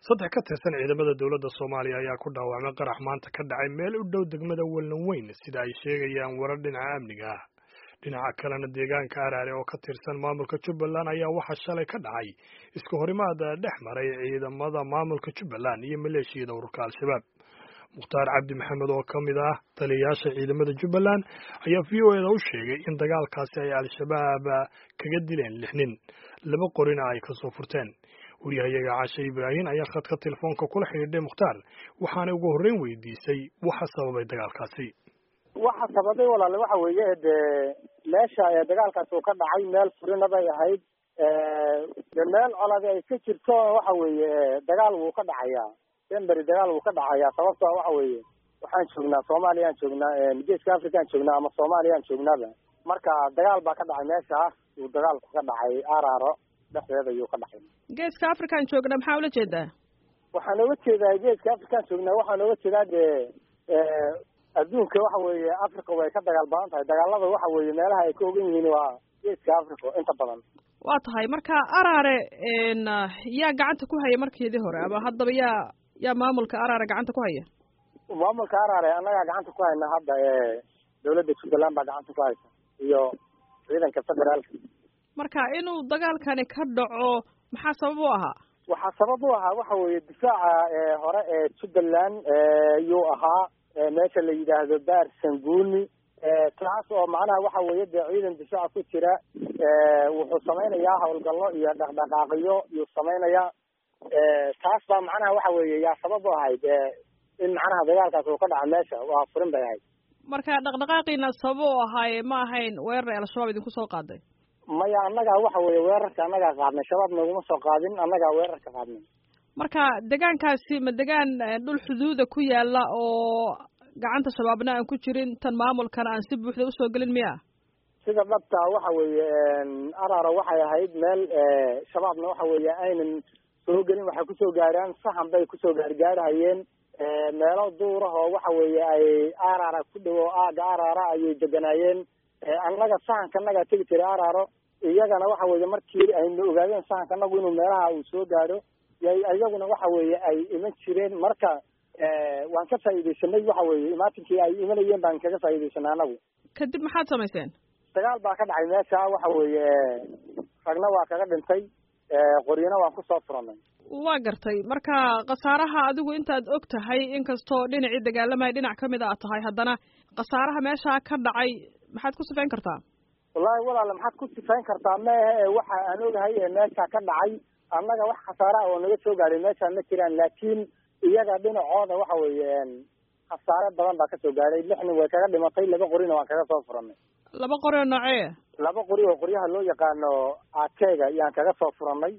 saddex ka tirsan ciidamada dowladda Soomaaliya ayaa ku dhaawacmay qarax maanta ka dhacay meel u dhow degmada Weyn sida ay sheegayaan warar dhinaca amniga ah. Dhinaca kalena deegaanka Araare oo ka tirsan maamulka Jubbaland ayaa waxaa shalay ka dhacay isku horimaad dhex maray ciidamada maamulka Jubbaland iyo maleeshiyada ururka Al-Shabaab. Mukhtaar Cabdi Maxamed oo ka mid ah taliyayaasha ciidamada Jubbaland ayaa VOA u sheegay in dagaalkaasi ay Al-Shabaab kaga dileen 6 nin, 2 qorina ay ka soo furteen. wariyahayaga Caashe Ibraahin ayaa khadka telefoonka kula xidhiidhay Mukhtaar waxaana ugu horreyn weydiisay waxa sababay dagaalkaasi. waxa sababay walaal waxa weeye meesha dagaalkaas uu ka dhacay meel furina bay ahayd meel colaad ay ka jirto waxa weeye dagaal uu ka dhacayaa Denver dagaal uu ka dhacayaa sababtoo waxa weeye waxaan joognaa Soomaaliya joognaa Geeska Afrika joognaa ama Soomaaliya joognaaba marka dagaal baa ka dhacay meesha uu dagaalku ka dhacay Araaro dhexdeeda ayuu ka dhacay Geeska Afrika joognaa maxaa ula jeedaa waxaan uga jeedaa Geeska Afrika joognaa waxaan uga jeedaa adduunka waxa weeye Afrika way ka dagaal badan tahay dagaalada waxa weeye meelaha ay ka ogan yihiin waa Geeska Afrika inta badan waa tahay marka Araare yaa gacanta ku haya markii hore ama haddaba yaa maamulka Araare gacanta ku haya maamulka Araare anaga gacanta ku hayna hadda dawladda Jubbaland baa gacanta ku haysa iyo ciidanka federaalka marka inuu dagaalkani ka dhaco maxaa sabab u ahaa waxa sabab u ahaa waxa weeye difaaca hore Jubbaland yuu ahaa meesha la yiraahdo Baar Sanguuni taas oo macnaha waxa weeye ciidan difaac ku jira wuxuu samaynayaa hawlgallo iyo dhaqdhaqaaqyo iyo samaynayaa taas baa macnaha waxa weeye yaa sabab u ahayd in macnaha dagaalkaas uu ka dhaco meesha waa furin bay ahayd marka dhaqdhaqaaqiina sabab u ahay ma ahayn weerar Al-Shabaab idinku soo qaaday maya annaga waxa weeye weerarka annaga qaadnay shabaab naguma soo qaadin annaga weerarka qaadnay marka deegaankaasi ma deegaan dhul xuduuda ku yaala oo gacanta shabaabna aan ku jirin tan maamulkana aan si buuxda u soo galin miya sida dhabta waxa weeye Araaro waxay ahayd meel shabaabna waxa weeye aynan soo galin waxay ku soo gaaraan sahan bay ku soo gaargaarayeen meelo duur ah oo waxa weeye ay Araaro ku dhaw aaga Araaro ay deganayeen annaga sahankanaga tagi jiray Araaro iyagana waxa weeye markii ay ogaadeen sahankanagu inuu meelaha uu soo gaaro ayaguna waxa weeye ay iman jireen marka waan ka faa'iideysanay waxa weeye imaatinkii ay imanayeen baan kaga faa'iideysanay anagu kadib maxaad samayseen dagaal baa ka dhacay meesha waxa weeye ragna waa kaga dhintay qoriyana waan ku soo furanay waa gartay marka qasaaraha adigu intaad og tahay inkastoo dhinacii dagaalamay dhinac ka mid ah tahay haddana qasaaraha meesha ka dhacay maxaad ku sifayn kartaa wallahi walaal maxaad ku sifayn kartaa meehe waxa aan ogahay meesha ka dhacay annaga wax khasaara oo naga soo gaaray meesha ma jiraan laakiin iyaga dhinacooda waxa weeye khasaare badan baa ka soo gaaray 6 nin way kaga dhimatay 2 qorina waan kaga soo furanay 2 qori oo noocee 2 qori oo qoryaha loo yaqaano AKga yaan kaga soo furanay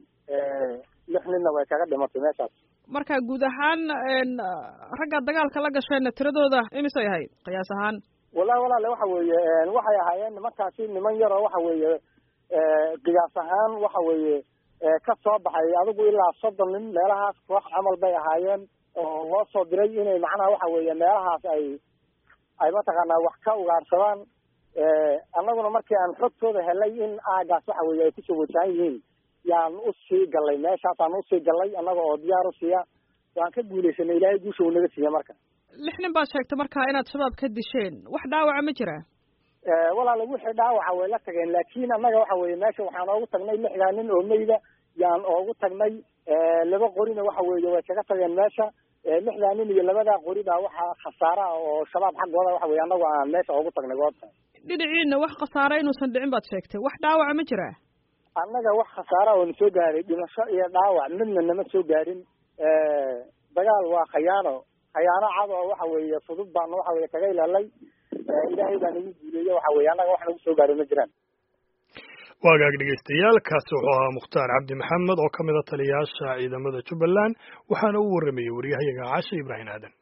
6 ninna way kaga dhimatay meeshaas marka guud ahaan ragga dagaalka la gashayna tiradooda imisay ahayd qiyaas ahaan wallahi waxa weeye waxay ahaayeen nimankaasi niman yar oo waxa weeye qiyaas ahaan waxa weeye ka soo baxay adigu ilaa 30 nin meelahaas koox amal bay ahaayeen oo loo soo diray inay macnaha waxa weeye meelahaas ay mataqaanaa wax ka ugaarsadaan annaguna markii aan xogtooda helay in aagaas waxa weeye ay ku soo wajahan yihiin yaan u sii galay meeshaasaan u sii galay annaga oo diyaar u siiya waan ka guulaysanay ilaahay guusha uu naga siiya marka 6 nin baad sheegtay marka inaad shabaab ka disheen wax dhaawaca ma jira walaal wixii dhaawaca way la tageen laakiin annaga waxa weeye meesha waxaan ugu tagnay 6 nin oo meyda yaan ugu tagnay 2 qorina waxa weeye way kaga tageen meesha 6 nin iyo 2 qori baa waxa khasaara oo shabaab xaqooda waxa weeye annagu aan meesha ugu tagnay goobta dhinaciina wax khasaara inuusan dhicin baad sheegtay wax dhaawaca ma jira annaga wax khasaara oo soo gaaray dhimasho iyo dhaawac midna nama soo gaarin dagaal waa khiyaano cad oo waxa weeye fudud baan waxa weeye kaga ilaalay ilaahay baa nagu guuleeyay waxa weeye annaga wax nagu soo gaaray ma jiraan waagaag dhegeystayaal kaasi wuxuu ahaa Mukhtaar Cabdi Maxamed oo ka mid ah taliyayaasha ciidamada Jubbaland waxaana uu warramayay wariyahayaga Caashe Ibraahin Aadan